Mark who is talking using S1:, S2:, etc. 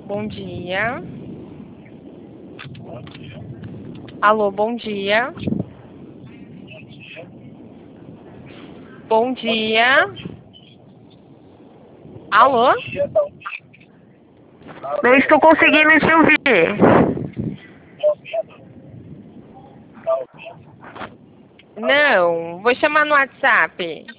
S1: Bom dia. Alô, bom dia. Bom dia. Alô?
S2: Não estou conseguindo te ouvir.
S1: Não, vou chamar no WhatsApp.